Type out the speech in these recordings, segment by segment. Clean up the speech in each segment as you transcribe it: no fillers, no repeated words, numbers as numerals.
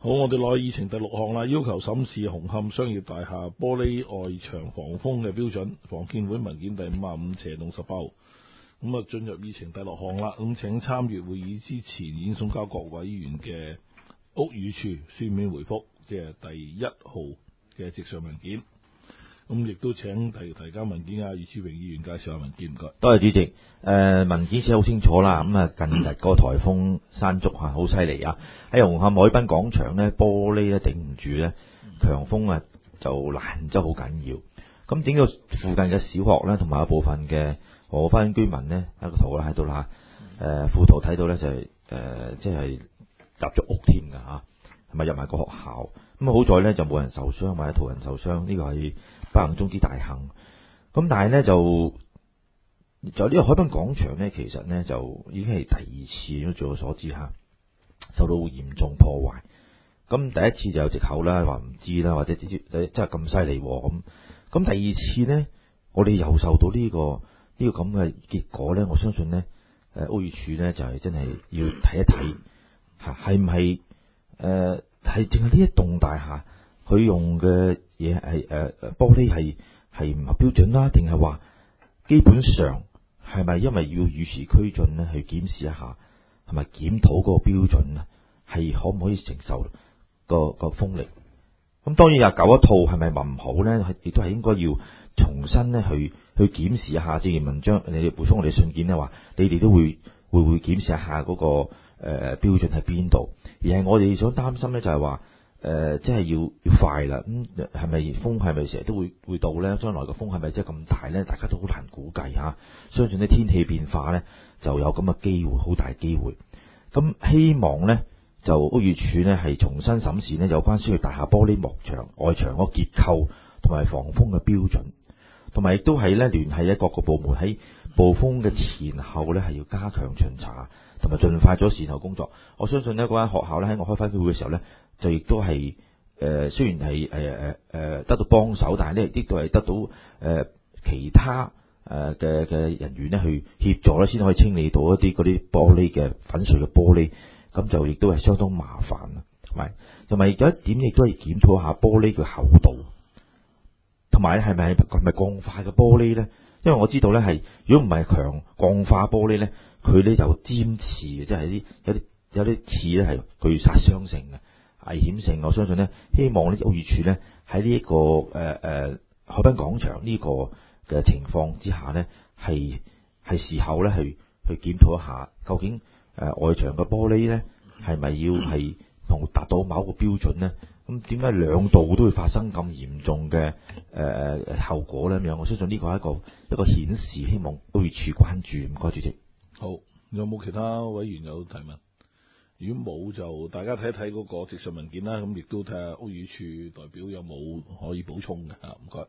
好，我哋落去議程第6項啦，要求審視紅磡商業大廈玻璃外牆防風嘅標準，房建會文件第55/18號。咁啊，進入議程第6項啦。咁請參與會議之前已經送交各委員嘅屋宇署書面回覆，即係第1號嘅直上文件。咁亦都請提交文件啊，余志榮議員介紹下文件，唔該。 多謝主席。文件寫好清楚啦。咁啊，近日個颱風山竹啊，好犀利啊！喺紅磡海濱廣場呢，玻璃咧頂唔住咧，強風啊就爛咗好緊要。咁整個附近嘅小學咧，同埋有部分嘅河濱居民呢，一個圖啦喺度啦。附圖睇到咧就係即係入咗屋添㗎嚇，同埋入埋個學校。咁好在咧就冇人受傷或者途人受傷，呢個係不幸中之大幸。咁但係咧就呢個海濱廣場咧，其實咧就已經係第2次，據我所知嚇，受到嚴重破壞。咁第一次就有藉口啦，話唔知啦，或者直接真係咁犀利咁。咁第2次咧，我哋又受到呢個咁嘅結果咧，我相信咧，屋宇署咧就係真係要睇一睇嚇，係唔係係淨係呢一棟大廈佢用嘅嘢係玻璃係唔合標準啦，定係話基本上係咪因為要與時俱進咧，去檢視一下，係咪檢討嗰個標準咧，係可唔可以承受個風力？咁當然有舊一套係咪唔好咧？亦都係應該要重新咧去檢視一下。正如文章你哋補充我哋信件咧話，你哋都會檢視一下嗰個標準喺邊度，而係我哋所擔心咧就係話即係要快啦。咁係咪風係咪成日都會到咧？將來個風係咪真係咁大咧？大家都好難估計嚇。相信啲天氣變化咧就有咁嘅機會，好大機會。咁希望咧就屋宇署咧係重新審視咧有關商業大廈玻璃幕牆外牆嗰個結構同埋防風嘅標準，同埋亦都係咧聯繫咧各個部門喺暴風嘅前後咧係要加強巡查，同埋盡快咗善後工作。我相信呢嗰間學校咧喺我開翻會嘅時候咧，就亦都係雖然係得到幫手，但係咧亦都係得到其他嘅人員咧去協助咧，先可以清理到一啲嗰啲玻璃嘅粉碎嘅玻璃，咁就亦都係相當麻煩啊。同埋有一點亦都係檢討下玻璃嘅厚度，同埋係咪鋼化嘅玻璃咧？因為我知道咧係如果唔係強鋼化玻璃咧，佢咧就尖刺嘅，即係有啲刺咧係具殺傷性嘅危險性。我相信咧，希望呢屋宇署咧喺呢一個海濱廣場呢個嘅情況之下咧，係時候咧去檢討一下，究竟外牆嘅玻璃咧係咪要係同達到某個標準咧？咁點解2度都會發生咁嚴重嘅後果咧？咁樣，我相信呢個係一個顯示，希望屋宇署關注。唔該，主席。 好，有冇其他委員有提問？如果冇，就大家睇一睇嗰個直述文件啦。咁亦都睇下屋宇署代表有冇可以補充嘅嚇。唔該，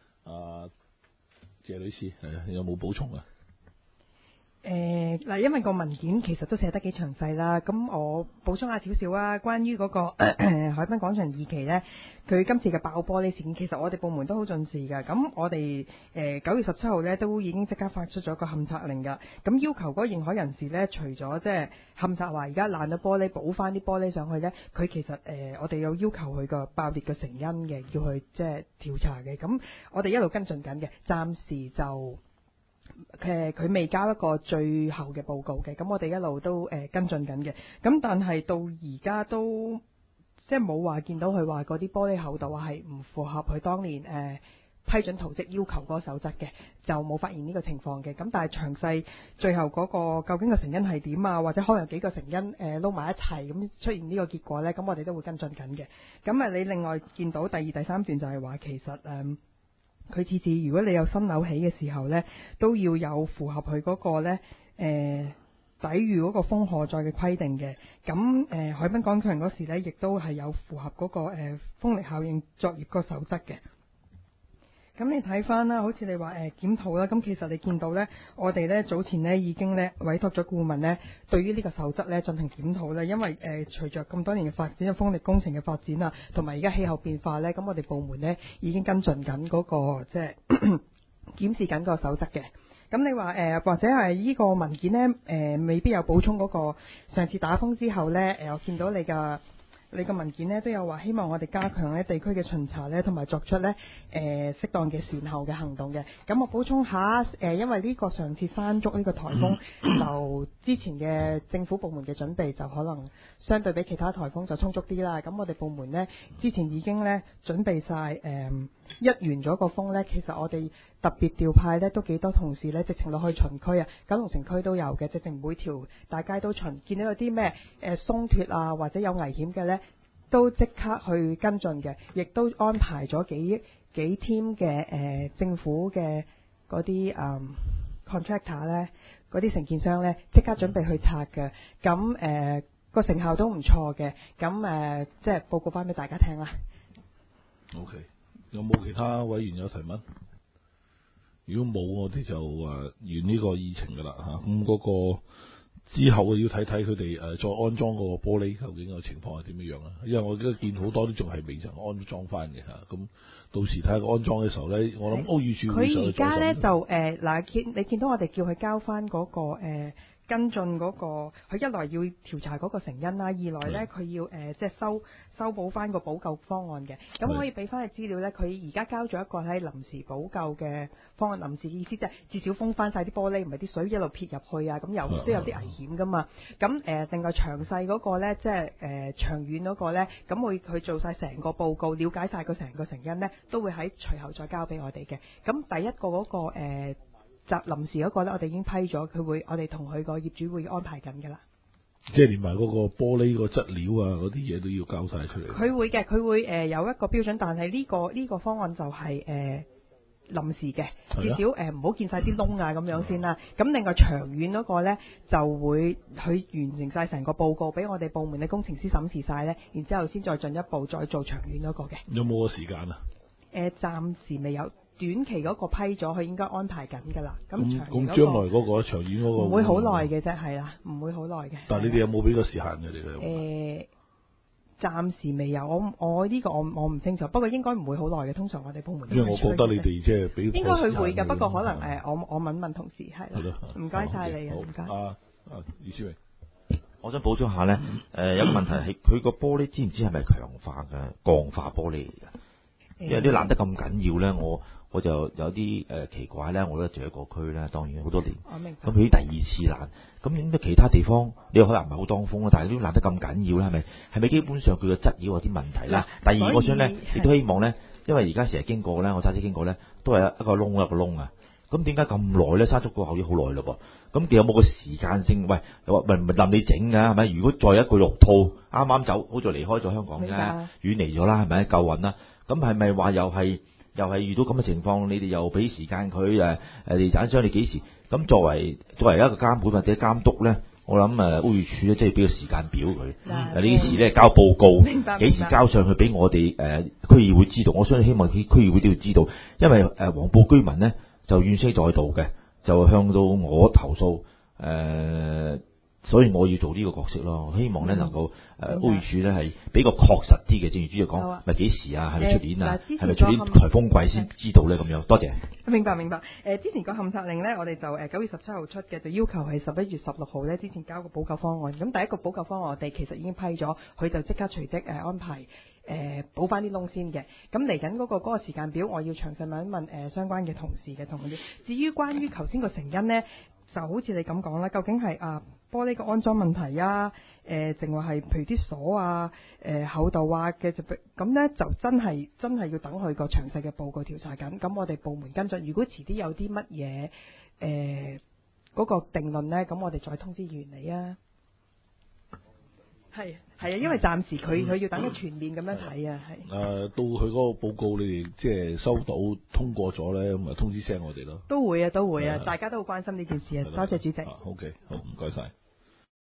謝女士有冇補充啊？ 因為個文件其實都寫得幾詳細啦，咁我補充下少少啊。關於嗰個海濱廣場2期呢，佢今次嘅爆玻璃事件，其實我哋部門都好重視㗎。咁我哋9月17號呢都已經即刻發出咗個勘測令㗎。咁要求嗰個認可人士呢，除咗即係勘測話而家爛咗玻璃補翻啲玻璃上去呢，佢其實我哋有要求佢個爆裂嘅成因嘅，要去即係調查嘅。咁我哋一路跟進緊嘅，暫時就佢未交一個最後嘅報告嘅，咁我哋一路都跟進緊嘅。咁但係到而家都即係冇話見到佢話嗰啲玻璃厚度係唔符合佢當年批准圖則要求嗰個守則嘅，就冇發現呢個情況嘅。咁但係詳細最後嗰個究竟個成因係點啊，或者可能有幾個成因撈埋一齊咁出現呢個結果呢，咁我哋都會跟進緊嘅。咁你另外見到第2、第3段就係話其實佢次次如果你有新樓起嘅時候呢，都要有符合佢嗰個呢抵禦嗰個風荷載嘅規定嘅。咁海濱廣場嗰時呢，亦都係有符合嗰個風力效應作業個守則嘅。咁你睇翻啦，好似你話檢討啦，咁其實你見到呢，我哋呢早前呢已經呢委託咗顧問呢，對於呢個守則呢進行檢討啦。因為隨着咁多年嘅發展，風力工程嘅發展啊，同埋而家氣候變化呢，咁我哋部門呢已經跟進緊嗰個即係檢視緊個守則嘅。咁你話或者係呢個文件呢，未必有補充嗰個上次打風之後呢，我見到你嘅你個文件呢都有話希望我哋加強咧地區嘅巡查咧，同埋作出咧適當嘅善後嘅行動嘅。咁我補充下因為呢個上次山竹呢個颱風，就之前嘅政府部門嘅準備就可能相對比其他颱風就充足啲啦。咁我哋部門呢，之前已經咧準備晒一完咗個風呢，其實我哋特別調派呢都幾多同事呢，直情落去巡區啊，九龍城區都有嘅，直情每條大街都巡，見到有啲咩鬆脱啊或者有危險嘅呢，都即刻去跟進嘅，亦都安排咗幾 team 嘅政府嘅嗰啲contractor 呢，嗰啲承建商呢，即刻準備去拆嘅，咁個成效都唔錯嘅，咁即係報告翻俾大家聽啦。 OK。有冇其他委員有提問？如果冇，我哋就完呢個議程噶啦嚇。咁嗰個之後要睇睇佢哋再安裝嗰個玻璃究竟個情況係點樣樣啦。因為我而家見好多都仲係未曾安裝翻嘅嚇。咁到時睇下個安裝嘅時候咧，我諗屋宇署會上去佢而家咧就你見到我哋叫佢交翻嗰個跟進嗰個，佢一來要調查嗰個成因啦，二來咧佢要即係修補翻個補救方案嘅。咁可以俾翻嘅資料咧，佢而家交咗一個喺臨時補救嘅方案。臨時嘅意思即係至少封翻晒啲玻璃，唔係啲水一路撇入去啊，咁都有啲危險噶嘛。咁另外詳細嗰個咧，即係長遠嗰個咧，咁會佢做晒成個報告，了解晒個成個成因咧，都會喺隨後再交俾我哋嘅。咁第一個嗰個臨時嗰個咧，我哋已經批咗，我哋同佢個業主會安排緊㗎啦。 即係連埋嗰個玻璃個質料啊，嗰啲嘢都要交晒出嚟。 佢會嘅，佢會有一個標準，但係呢個方案就係臨時嘅，至少唔好見晒啲窿啊咁樣先啦。咁另外長遠嗰個咧，就會去完成晒成個報告，俾我哋部門嘅工程師審視晒咧，然之後先再進一步再做長遠嗰個嘅。 有冇個時間啊？ 暫時未有。短期嗰個批咗，佢應該安排緊㗎啦。咁將來嗰個長遠嗰個唔會好耐嘅啫，係啦，唔會好耐嘅。 但係你哋有冇俾個時限嘅？你哋暫時未有，我呢個我唔清楚，不過應該唔會好耐嘅。通常我哋部門因為我覺得你哋即係俾應該佢會嘅，不過可能我問問同事係啦。唔該晒你啊，唔該。 余志榮， 我想補充下咧，有個問題係佢個玻璃知唔知係咪強化嘅鋼化玻璃嚟嘅？因為啲爛得咁緊要咧，我就有啲奇怪咧。我覺得住喺個區咧，當然好多年。 我明白。 咁佢啲第二次爛，咁點解其他地方你可能唔係好當風啊？但係都爛得咁緊要咧，係咪基本上佢個質料有啲問題啦？第二，我想咧亦都希望咧，因為而家成日經過咧，我揸車經過咧，都係一個窿啊。咁點解咁耐咧？沙竹過後已經好耐咯噃。咁有冇個時間性？喂，唔係任你整㗎，係咪？如果再一個玉兔啱啱走，好似離開咗香港啫，遠離咗啦，係咪？夠運啦。咁係咪話又係遇到咁嘅情況？你哋又俾時間佢地產商你幾時？咁作為一個監管或者監督咧，我諗屋宇署咧，即係俾個時間表佢。呢幾時咧交報告，幾時交上去俾我哋區議會知道？我相信希望區議會都要知道，因為黃埔居民咧就怨聲載道嘅，就向到我投訴所以我要做呢個角色咯，希望咧能夠屋宇署咧係俾個確實啲嘅，正如主席講，咪幾時啊？係咪出年啊？係咪出年颱風季先知道咧？咁樣多謝。 明白。之前個勘察令咧，我哋就9月17號出嘅，就要求係11月16號咧之前交個補救方案。咁第一個補救方案我哋其實已經批咗，佢就即刻隨即安排補翻啲窿先嘅。咁嚟緊嗰個時間表，我要詳細問一問相關嘅同事嘅同啲。至於關於頭先個成因咧，就好似你咁講啦，究竟係玻璃個安裝問題啊，淨話係譬如啲鎖啊、厚度啊嘅咁咧就真係要等佢個詳細嘅報告調查緊。咁我哋部門跟進，如果遲啲有啲乜嘢嗰個定論咧，咁我哋再通知議員你啊。係啊，因為暫時佢要等佢全面咁樣睇啊，係。 到佢嗰個報告，你哋即係收到通過咗咧，咁咪通知聲我哋咯。 都會啊，大家都好關心呢件事啊。多謝主席。 OK，好，唔該晒。